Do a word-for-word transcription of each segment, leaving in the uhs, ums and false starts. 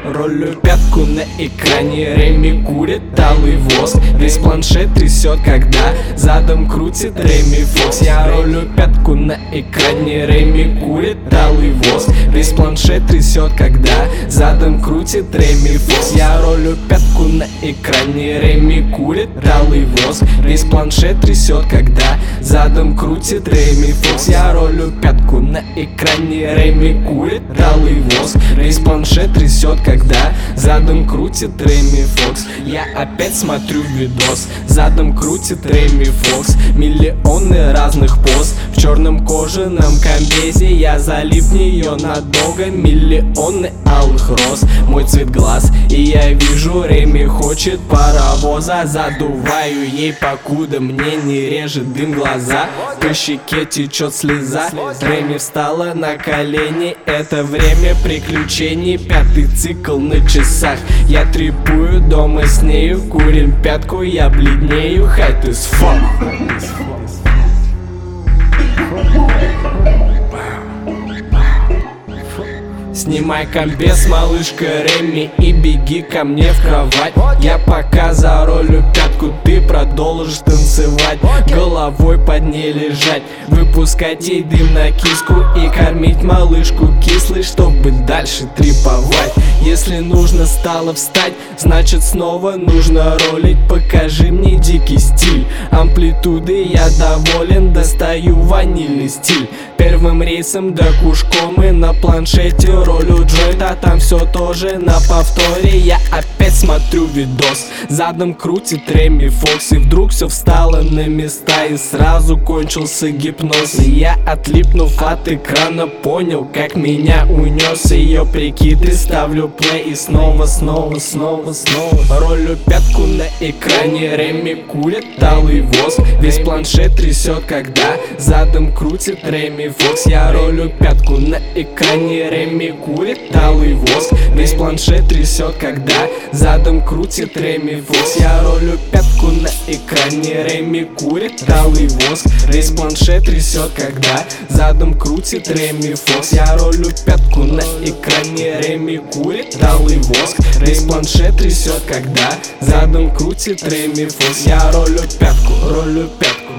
Роллю пятку на экране, Реми курит алый воск. Весь планшет трясет, когда задом крутит Реми Фокс. Я роллю пятку на экране, Реми курит алый воск. Весь планшет трясет, когда задом крутит Реми Фокс. Я роллю пятку на экране, Реми курит алый воск. Весь планшет трясет, когда задом крутит Реми Фокс. Я роллю пятку на экране, Реми курит алый воск. Весь планшет трясет, когда задом крутит Реми Фокс. Я опять смотрю видос, задом крутит Реми Фокс. Миллионы разных поз в черном кожаном комбезе. Я залип в нее надолго, миллионы алых роз. Мой цвет глаз, и я вижу, Реми хочет паровоза. Задуваю ей, покуда мне не режет дым глаза. По щеке течет слеза, Реми встала на колени. Это время приключений, пятый цикл на часах. Я трипую дома с нею, курим пятку, я бледнею. Хайт из фон. Снимай комбез, малышка Реми, и беги ко мне в кровать. Я пока заролю пятку, ты продолжишь танцевать. Головой под ней лежать, выпускать ей дым на киску и кормить малышку кислой, чтобы дальше триповать. Если нужно стало встать, значит снова нужно ролить. Покажи мне дикий стиль, амплитуды я доволен. Достаю ванильный стиль, первым рейсом до Кушкомы. На планшете ролю джойнт, а там все тоже на повторе. Я опять смотрю видос, задом крутит Реми Фокс. И вдруг все встало на места, и сразу кончился гипноз. И я, отлипнув от экрана, понял, как меня унес ее прикид. И ставлю плей, и снова, снова, снова, снова ролю пятку на экране, Реми курит алый воск. Весь планшет трясет, когда задом крутит Реми Фокс. Я ролю пятку на экране, Реми курит алый воск. Весь планшет трясет, когда задом крутит Реми Фокс. Я ролю пятку на экране, Реми курит алый воск. Весь планшет трясет, когда задом крутит Реми Фокс. Я ролю пятку на экране, Реми курит алый воск. Весь планшет трясет, когда задом крутит Реми Фокс. Я ролю пятку, ролю пятку.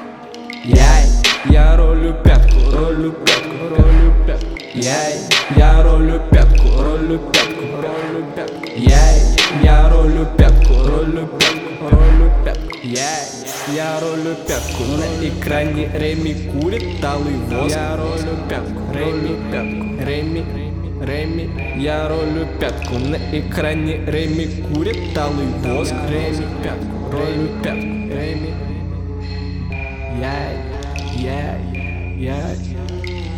Я, я ролю пятку, ролю пятку, ролю пятку. Я, я ролю пятку, ролю пятку, ролю пятку. Я, я ролю пятку, ролю пятку, ролю пятку. Я, я ролю пятку на экране, Реми курит алый воск. Я ролю пятку, Реми пятку, Реми, Реми. Я ролю пятку на экране, Реми курит алый воск. Реми пятку, ролю пятку, Реми. Я, я, я, я.